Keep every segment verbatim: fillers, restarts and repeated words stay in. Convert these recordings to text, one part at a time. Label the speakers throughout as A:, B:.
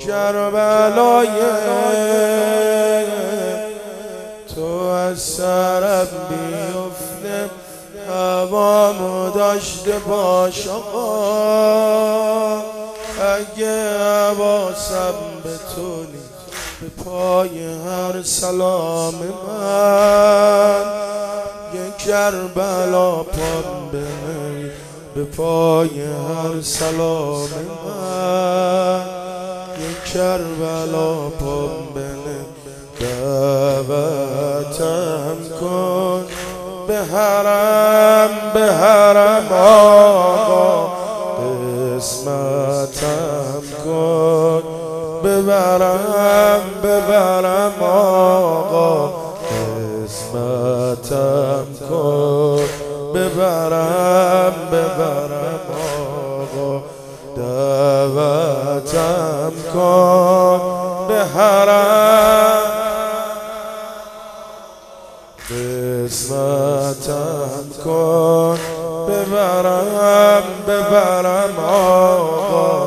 A: کربلای تو از سرم بیفته هوامو داشته باش آقا. اگه حواسم بتونی به پای هر سلام من، یه کربلا پام بنه به پای هر سلام من، یه کربلا پام بنه دعوتم کن به حرم به حرم آقا. قسمتم کن ببرم ببرم آقا. قسمتم کن ببرم ببرم آقا. دعوتم کن به حرم، قسمتم کن ببرم ببرم آقا.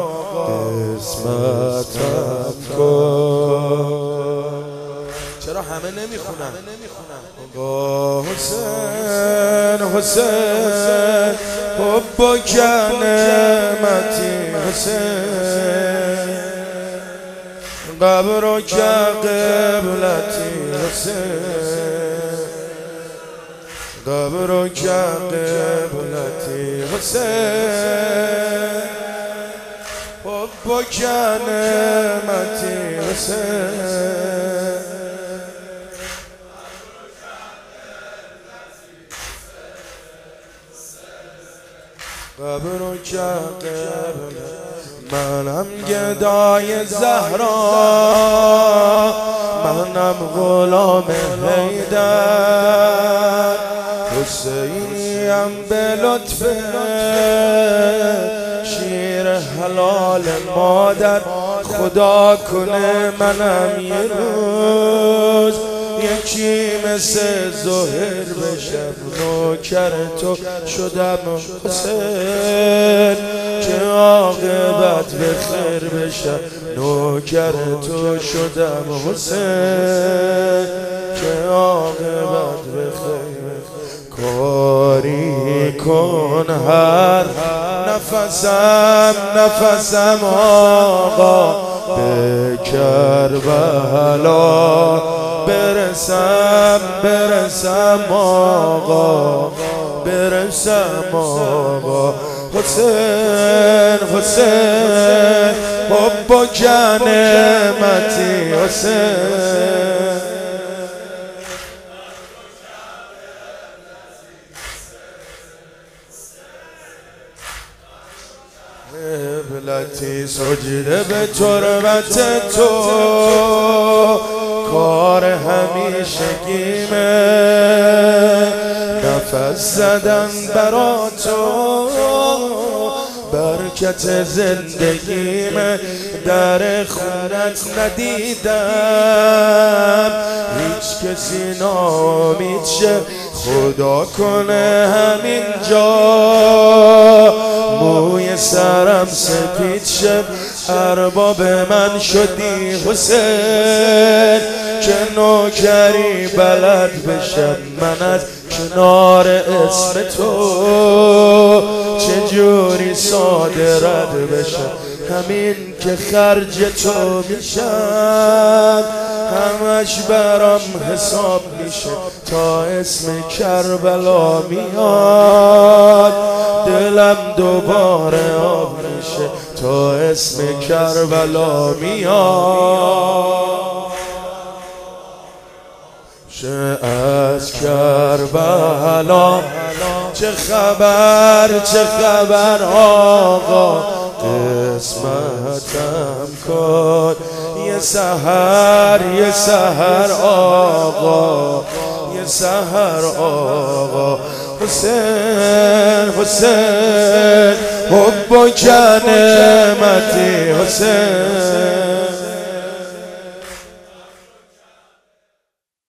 A: قسمتم کن. چرا همه نمیخونن؟ آقا حسین حسین حبک نعمتی حسین، قبرک قبلتی حسین، قبرک قبلتی حسین، حبک نعمتی حسین. قبرک قبلتی. منم گدای زهرا، منم غلام حیدر، حسینیم به لطف شیر حلال مادر. خدا کنه منم یه روز یکی مثل زهر بشم، نوکر تو شدم حسین، که عاقبت به خیر بشم. نوکر تو شدم حسین، که عاقبت به خیر. کاری کن هر نفسم نفسم آقا، به کربلا برسم برسم آقا، برسم آقا. حسین حسین حبک نعمتی حسین، قبلتی سجده به تربت تو، کار همیشگیمه. نفس زدم برا تو، برکت زندگیمه. در خونت ندیدم هیچ کسی ناامید شه، خدا کنه همین جا موی سرم سپید شه. ارباب من شدی حسین، که نوکری بلد بشم من از کنار اسم تو. چجوری ساده رد بشم همین که خرج تو میشم. همش برام حساب میشه تا اسم کربلا میاد. دلم دوباره آب میشه تا اسم کربلا میاد. چه از کربلا چه خبر چه خبر آقا. قسمتم کن یه سحر یه سحر آقا، یه سحر آقا. حسین حسین حبک نعمتی حسین،